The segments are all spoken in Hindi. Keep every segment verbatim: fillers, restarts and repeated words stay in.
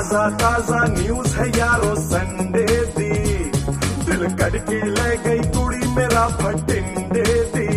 ताजा ताजा न्यूज है यारो संडे दी, दिल कट के ले गई कुड़ी मेरा भटिंडे दी।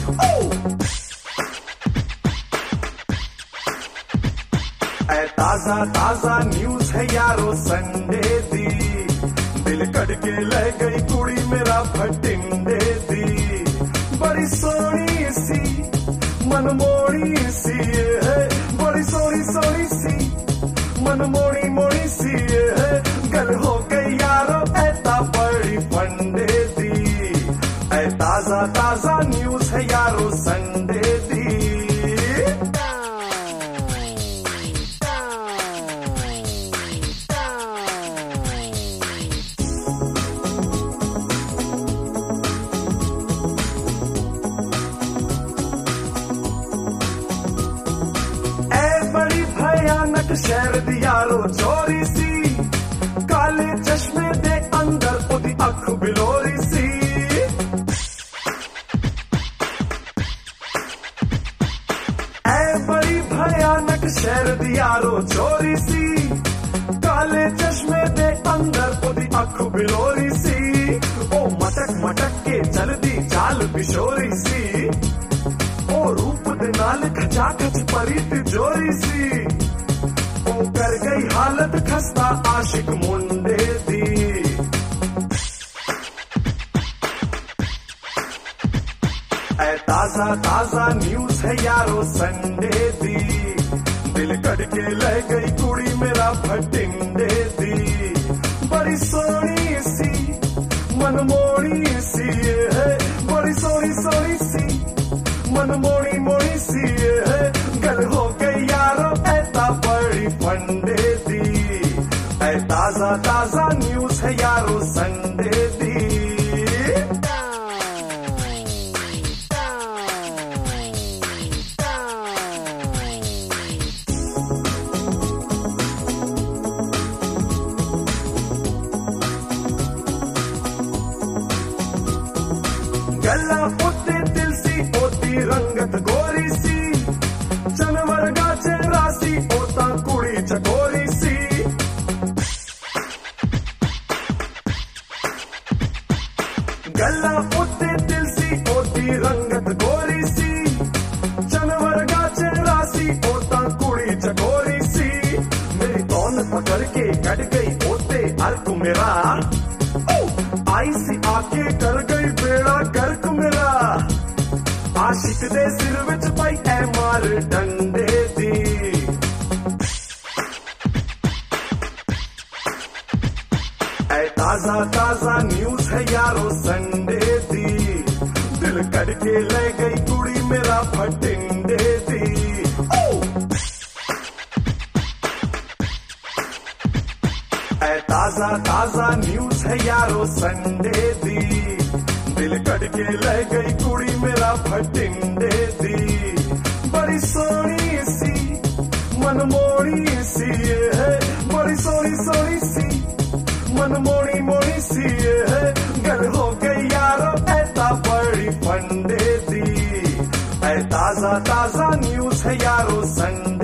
ऐ ताजा ताजा न्यूज है यारो संडे दी, दिल कट के ले गई कुड़ी मेरा भटिंडे दी। बड़ी सोनी सी मनमोड़ी सी है, बड़ी सोनी सोनी सी मनमोड़ी मोड़ी सी है, गल हो गई यारो ऐता बड़ी फंडे दी। ऐ ताजा ताजा न्यूज है यारो संडे दी। शहर दी यारो चोरी सी, काले चश्मे दे अंदर ओदी अख बिलोरी सी। ऐ बड़ी भयानक शहर दी यारो चोरी सी, काले चश्मे दे अंदर ओदी अख बिलोरी सी। ओ मटक मटक के चलदी चाल बिशोरी सी, ओ रूप दे नाल खचा खच परी तिजोरी सी। कर गई हालत खस्ता आशिक मुंडे दी। ऐ ताजा ताजा न्यूज है यारो संडे दी, दिल कट के ले गई कुड़ी मेरा भटिंडे दी। बड़ी सोनी सी मनमोड़ी सी है, बड़ी सोनी सोनी सी मनमोड़ी मोड़ी सी है, गल हो गई यारो ऐता बड़ी फंडे दी। ऐ ताजा ताजा न्यूज है यारो संडे दी। गला उत्ते दिल सी ओती रंगत गोरी सी, जनवर गाचे रासी ओता कुड़ी चकोरी सी। गला उत्ते दिल सी ओती रंगत गोरी सी, जनवर गाचे रासी ओता कुड़ी चकोरी सी। मेरी तौन पकड़ के कट गई ओते अर्क मेरा, आई सी आके कर गई बेड़ा गर्क मेरा। आशिक दे सिर विच पाई ऐ मार डंडे दी। ऐ ताजा ताजा न्यूज है यारो संडे दी, दिल कट के ले गई कुड़ी मेरा भटिंडे दी। ऐ ताजा ताजा न्यूज है यारो संडे दी, दिल कट के ले गई कुड़ी मेरा भटिंडे दी। बड़ी सोनी सी मनमोड़ी सी है, बड़ी सोनी सोनी सी मनमोड़ी मोड़ी सी है, गल हो गई यारो ऐता बड़ी फंडे दी। ऐ ताजा ताजा न्यूज है यारो संडे